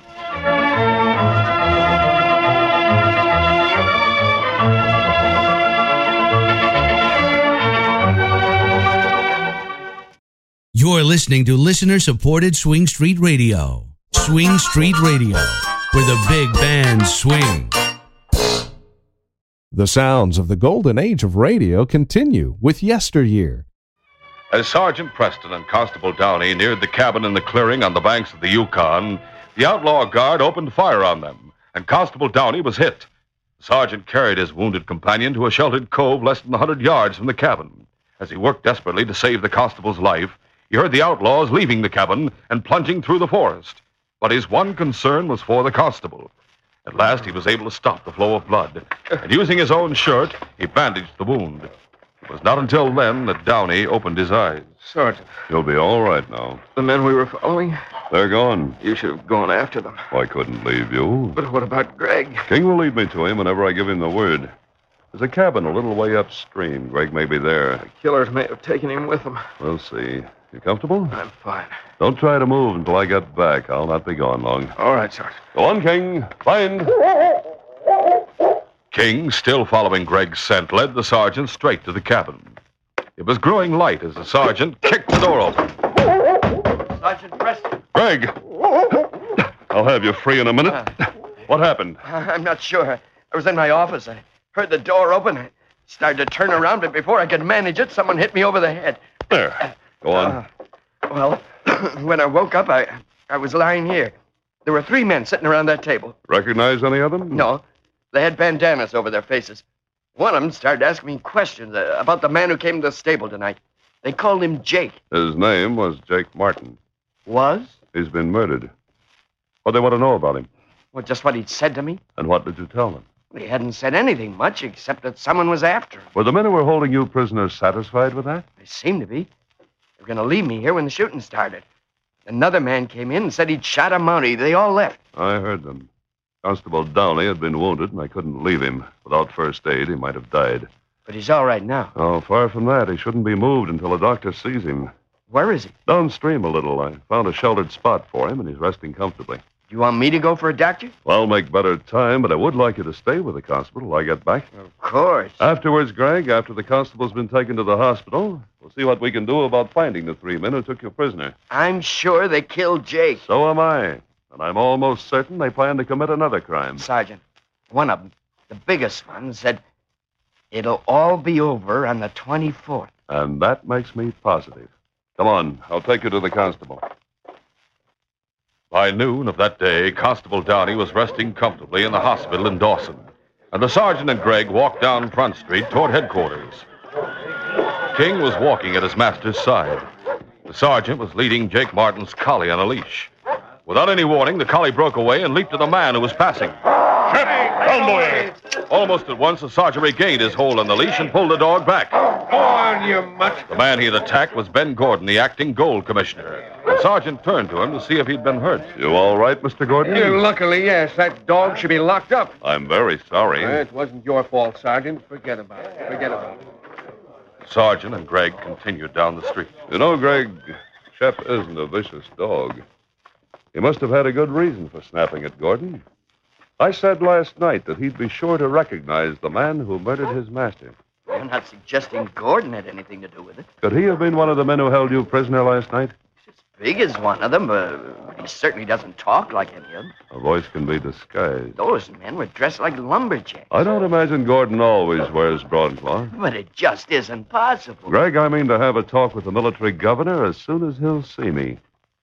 You're listening to listener-supported Swing Street Radio. Swing Street Radio, where the big bands swing. The sounds of the golden age of radio continue with Yesteryear. As Sergeant Preston and Constable Downey neared the cabin in the clearing on the banks of the Yukon, the outlaw guard opened fire on them, and Constable Downey was hit. The sergeant carried his wounded companion to a sheltered cove less than 100 yards from the cabin. As he worked desperately to save the constable's life, he heard the outlaws leaving the cabin and plunging through the forest. But his one concern was for the constable. At last, he was able to stop the flow of blood, and using his own shirt, he bandaged the wound. It was not until then that Downey opened his eyes. Sergeant. You'll be all right now. The men we were following? They're gone. You should have gone after them. I couldn't leave you. But what about Greg? King will lead me to him whenever I give him the word. There's a cabin a little way upstream. Greg may be there. The killers may have taken him with them. We'll see. You comfortable? I'm fine. Don't try to move until I get back. I'll not be gone long. All right, Sergeant. Go on, King. Find. King, still following Greg's scent, led the sergeant straight to the cabin. It was growing light as the sergeant kicked the door open. Sergeant Preston. Greg! I'll have you free in a minute. What happened? I'm not sure. I was in my office. I heard the door open. I started to turn around, but before I could manage it, someone hit me over the head. There. Go on. Well, when I woke up, I was lying here. There were 3 men sitting around that table. Recognize any of them? No. They had bandanas over their faces. One of them started asking me questions about the man who came to the stable tonight. They called him Jake. His name was Jake Martin. Was? He's been murdered. What do they want to know about him? Well, just what he'd said to me. And what did you tell them? He hadn't said anything much except that someone was after him. Were the men who were holding you prisoners satisfied with that? They seemed to be. They were going to leave me here when the shooting started. Another man came in and said he'd shot a Mountie. They all left. I heard them. Constable Downey had been wounded, and I couldn't leave him. Without first aid, he might have died. But he's all right now. Oh, far from that. He shouldn't be moved until the doctor sees him. Where is he? Downstream a little. I found a sheltered spot for him, and he's resting comfortably. Do you want me to go for a doctor? Well, I'll make better time, but I would like you to stay with the constable till I get back. Of course. Afterwards, Greg, after the constable's been taken to the hospital, we'll see what we can do about finding the 3 men who took your prisoner. I'm sure they killed Jake. So am I. And I'm almost certain they plan to commit another crime. Sergeant, one of them, the biggest one, said it'll all be over on the 24th. And that makes me positive. Come on, I'll take you to the constable. By noon of that day, Constable Downey was resting comfortably in the hospital in Dawson, and the sergeant and Greg walked down Front Street toward headquarters. King was walking at his master's side. The sergeant was leading Jake Martin's collie on a leash. Without any warning, the collie broke away and leaped at a man who was passing. Cowboy! Almost at once, the sergeant regained his hold on the leash and pulled the dog back. Go on, you mutt. The man he had attacked was Ben Gordon, the acting gold commissioner. The sergeant turned to him to see if he'd been hurt. You all right, Mr. Gordon? Luckily, yes. That dog should be locked up. I'm very sorry. It wasn't your fault, Sergeant. Forget about it. Forget about it. The sergeant and Greg continued down the street. You know, Greg, Shep isn't a vicious dog. He must have had a good reason for snapping at Gordon. I said last night that he'd be sure to recognize the man who murdered his master. You're not suggesting Gordon had anything to do with it. Could he have been one of the men who held you prisoner last night? Big as one of them, but he certainly doesn't talk like any of them. A voice can be disguised. Those men were dressed like lumberjacks. I don't imagine Gordon always wears broadcloth. But it just isn't possible. Greg, I mean to have a talk with the military governor as soon as he'll see me.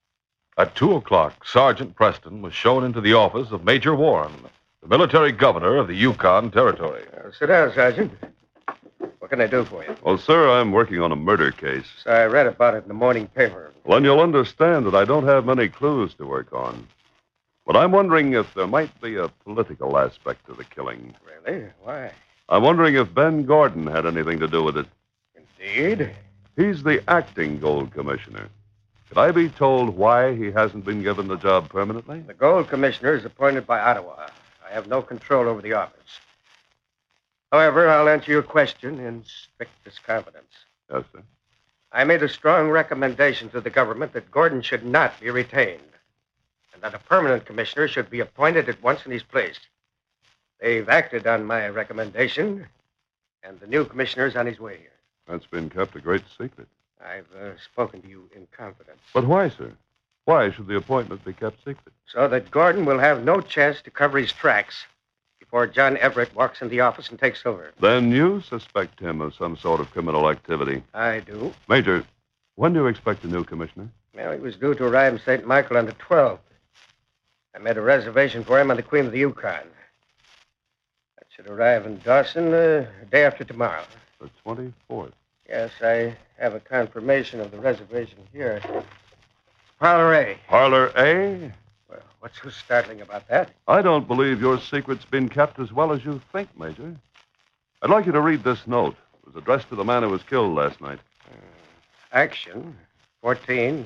At 2 o'clock, Sergeant Preston was shown into the office of Major Warren, the military governor of the Yukon Territory. Sit down, Sergeant. What can I do for you? Well, sir, I'm working on a murder case. I read about it in the morning paper. Well, then you'll understand that I don't have many clues to work on. But I'm wondering if there might be a political aspect to the killing. Really? Why? I'm wondering if Ben Gordon had anything to do with it. Indeed? He's the acting gold commissioner. Could I be told why he hasn't been given the job permanently? The gold commissioner is appointed by Ottawa. I have no control over the office. However, I'll answer your question in strictest confidence. Yes, sir. I made a strong recommendation to the government that Gordon should not be retained, and that a permanent commissioner should be appointed at once in his place. They've acted on my recommendation, and the new commissioner's on his way here. That's been kept a great secret. I've spoken to you in confidence. But why, sir? Why should the appointment be kept secret? So that Gordon will have no chance to cover his tracks before John Everett walks in the office and takes over. Then you suspect him of some sort of criminal activity. I do. Major, when do you expect a new commissioner? Well, he was due to arrive in St. Michael on the 12th. I made a reservation for him on the Queen of the Yukon. That should arrive in Dawson the day after tomorrow. The 24th. Yes, I have a confirmation of the reservation here. Parlor A. Parlor A? Well, what's so startling about that? I don't believe your secret's been kept as well as you think, Major. I'd like you to read this note. It was addressed to the man who was killed last night. Action, 14,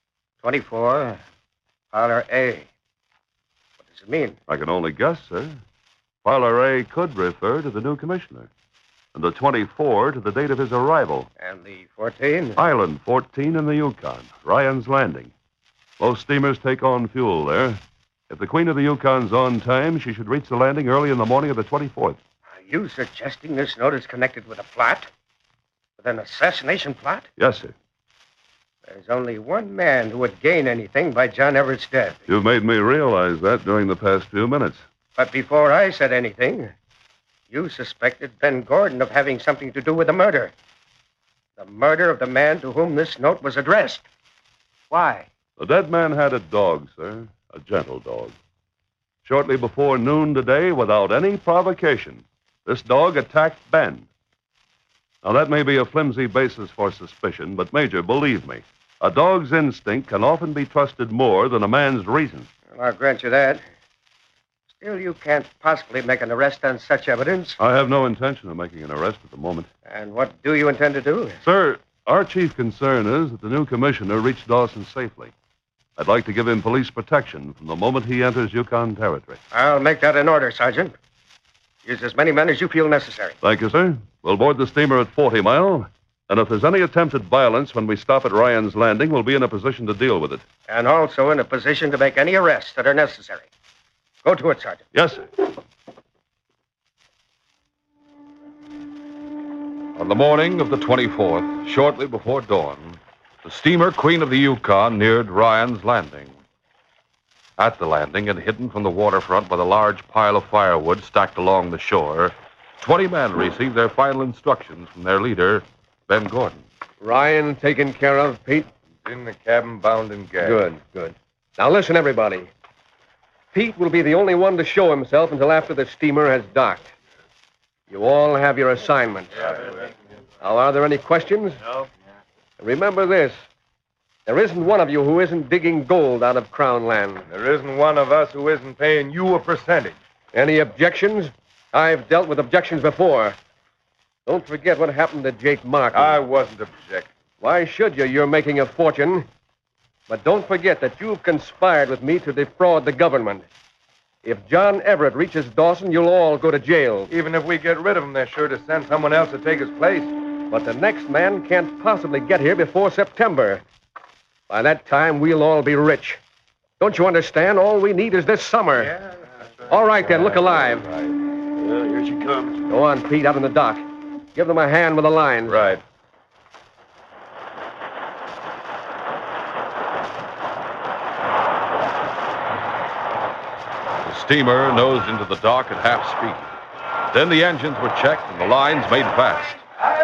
24, Parlor A. What does it mean? I can only guess, sir. Parlor A could refer to the new commissioner. And the 24 to the date of his arrival. And the 14? Island 14 in the Yukon, Ryan's Landing. Most steamers take on fuel there. If the Queen of the Yukon's on time, she should reach the landing early in the morning of the 24th. Are you suggesting this note is connected with a plot? With an assassination plot? Yes, sir. There's only one man who would gain anything by John Everett's death. You've made me realize that during the past few minutes. But before I said anything, you suspected Ben Gordon of having something to do with the murder. The murder of the man to whom this note was addressed. Why? The dead man had a dog, sir. A gentle dog. Shortly before noon today, without any provocation, this dog attacked Ben. Now, that may be a flimsy basis for suspicion, but, Major, believe me, a dog's instinct can often be trusted more than a man's reason. Well, I'll grant you that. Still, you can't possibly make an arrest on such evidence. I have no intention of making an arrest at the moment. And what do you intend to do? Sir, our chief concern is that the new commissioner reach Dawson safely. I'd like to give him police protection from the moment he enters Yukon territory. I'll make that an order, Sergeant. Use as many men as you feel necessary. Thank you, sir. We'll board the steamer at 40 Mile, and if there's any attempted violence when we stop at Ryan's Landing, we'll be in a position to deal with it. And also in a position to make any arrests that are necessary. Go to it, Sergeant. Yes, sir. On the morning of the 24th, shortly before dawn, the steamer Queen of the Yukon neared Ryan's Landing. At the landing, and hidden from the waterfront by the large pile of firewood stacked along the shore, 20 men received their final instructions from their leader, Ben Gordon. Ryan taken care of, Pete? In the cabin, bound and gagged. Good, good. Now listen, everybody. Pete will be the only one to show himself until after the steamer has docked. You all have your assignments. Now, are there any questions? No. Remember this. There isn't one of you who isn't digging gold out of Crown land. There isn't one of us who isn't paying you a percentage. Any objections? I've dealt with objections before. Don't forget what happened to Jake Martin. I wasn't objecting. Why should you? You're making a fortune. But don't forget that you've conspired with me to defraud the government. If John Everett reaches Dawson, you'll all go to jail. Even if we get rid of him, they're sure to send someone else to take his place. But the next man can't possibly get here before September. By that time, we'll all be rich. Don't you understand? All we need is this summer. Yeah. All right, then, look alive. Well, here she comes. Go on, Pete, out on the dock. Give them a hand with the lines. Right. The steamer nosed into the dock at half speed. Then the engines were checked and the lines made fast.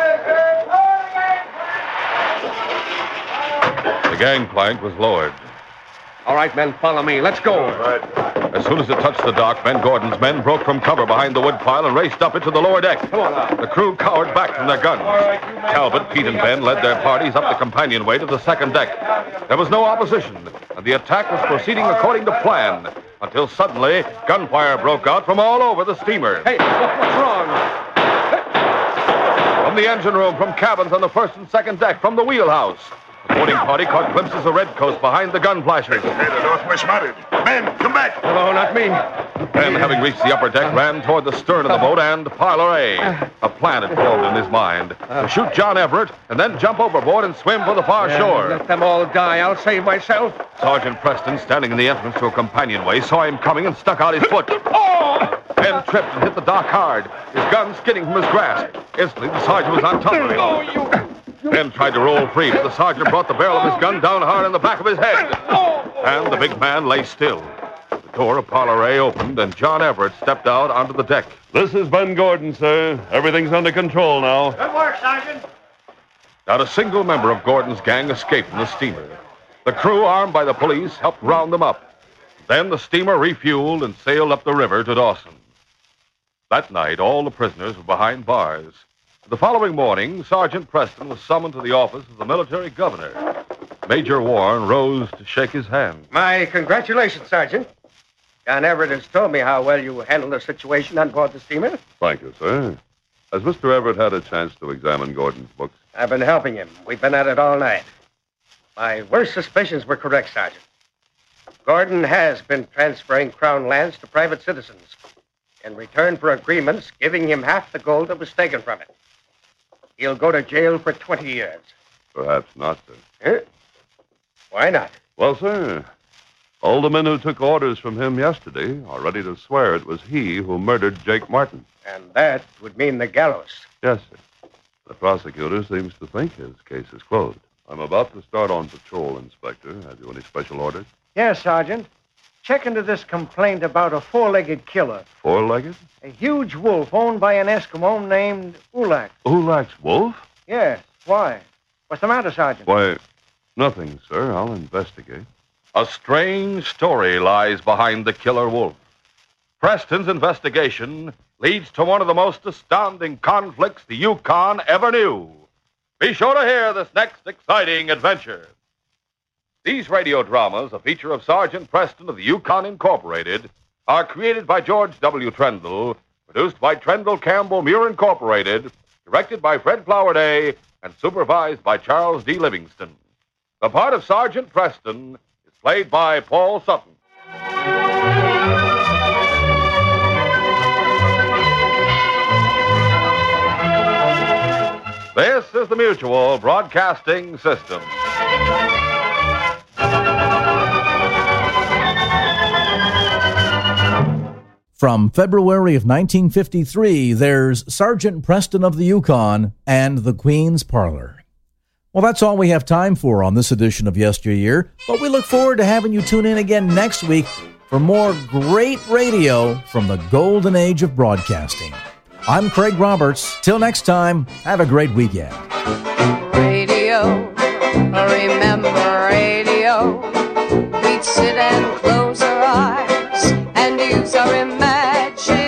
The gangplank was lowered. All right, men, follow me. Let's go. As soon as it touched the dock, Ben Gordon's men broke from cover behind the woodpile and raced up into the lower deck. Come on now. The crew cowered back from their guns. Talbot, Pete, and Ben led their parties up the companionway to the second deck. There was no opposition, and the attack was proceeding according to plan, until suddenly gunfire broke out from all over the steamer. Hey, what's wrong? From the engine room, from cabins on the first and second deck, from the wheelhouse. The boarding party caught glimpses of redcoats behind the gun flashers. Hey, the Northwest mounted. Men, come back. No, not me. Ben, having reached the upper deck, ran toward the stern of the boat and Parlor A. A plan had formed in his mind. To shoot John Everett and then jump overboard and swim for the far shore. Let them all die. I'll save myself. Sergeant Preston, standing in the entrance to a companionway, saw him coming and stuck out his foot. Ben tripped and hit the dock hard, his gun skidding from his grasp. Instantly, the sergeant was on top of him. Ben tried to roll free, but the sergeant brought the barrel of his gun down hard on the back of his head. And the big man lay still. The door of Parlor A opened, and John Everett stepped out onto the deck. This is Ben Gordon, sir. Everything's under control now. Good work, Sergeant. Not a single member of Gordon's gang escaped from the steamer. The crew, armed by the police, helped round them up. Then the steamer refueled and sailed up the river to Dawson. That night, all the prisoners were behind bars. The following morning, Sergeant Preston was summoned to the office of the military governor. Major Warren rose to shake his hand. My congratulations, Sergeant. John Everett has told me how well you handled the situation on board the steamer. Thank you, sir. Has Mr. Everett had a chance to examine Gordon's books? I've been helping him. We've been at it all night. My worst suspicions were correct, Sergeant. Gordon has been transferring Crown lands to private citizens in return for agreements giving him half the gold that was taken from it. He'll go to jail for 20 years. Perhaps not, sir. Huh? Why not? Well, sir, all the men who took orders from him yesterday are ready to swear it was he who murdered Jake Martin. And that would mean the gallows. Yes, sir. The prosecutor seems to think his case is closed. I'm about to start on patrol, Inspector. Have you any special orders? Yes, Sergeant. Check into this complaint about a four-legged killer. Four-legged? A huge wolf owned by an Eskimo named Ulak. Ulak's wolf? Yes. Why? What's the matter, Sergeant? Why, nothing, sir. I'll investigate. A strange story lies behind the killer wolf. Preston's investigation leads to one of the most astounding conflicts the Yukon ever knew. Be sure to hear this next exciting adventure. These radio dramas, a feature of Sergeant Preston of the Yukon Incorporated, are created by George W. Trendle, produced by Trendle Campbell Muir Incorporated, directed by Fred Flowerday, and supervised by Charles D. Livingston. The part of Sergeant Preston is played by Paul Sutton. is the Mutual Broadcasting System. From February of 1953, there's Sergeant Preston of the Yukon and the Queen's Parlor. Well, that's all we have time for on this edition of Yesteryear, but we look forward to having you tune in again next week for more great radio from the golden age of broadcasting. I'm Craig Roberts. Till next time, have a great weekend. Radio, remember radio. We'd sit and close our eyes and use our imagination.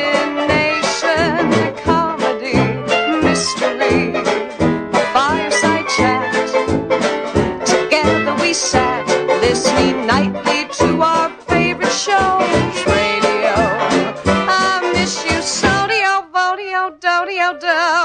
Comedy, mystery, a fireside chat. Together we sat, listening nightly to our favorite shows. Radio, I miss you so, do-do.